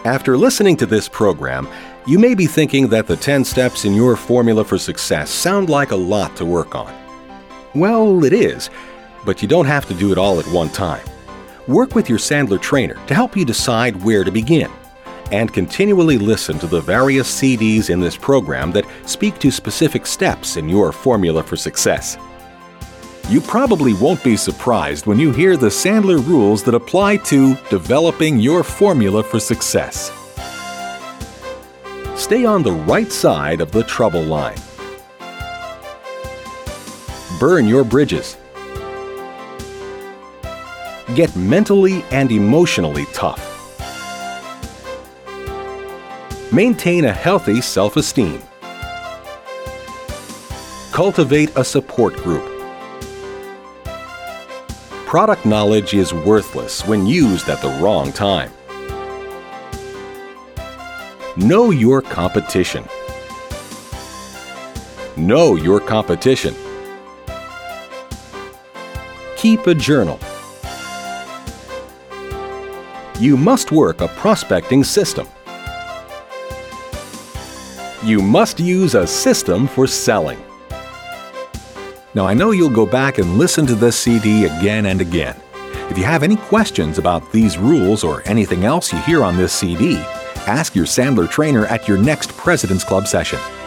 After listening to this program, you may be thinking that the 10 steps in your formula for success sound like a lot to work on. Well, it is, but you don't have to do it all at one time. Work with your Sandler trainer to help you decide where to begin, and continually listen to the various CDs in this program that speak to specific steps in your formula for success. You probably won't be surprised when you hear the Sandler rules that apply to developing your formula for success. Stay on the right side of the trouble line. Burn your bridges. Get mentally and emotionally tough. Maintain a healthy self-esteem. Cultivate a support group. Product knowledge is worthless when used at the wrong time. Know your competition. Know your competition. Keep a journal. You must work a prospecting system. You must use a system for selling. Now, I know you'll go back and listen to this CD again and again. If you have any questions about these rules or anything else you hear on this CD, ask your Sandler trainer at your next President's Club session.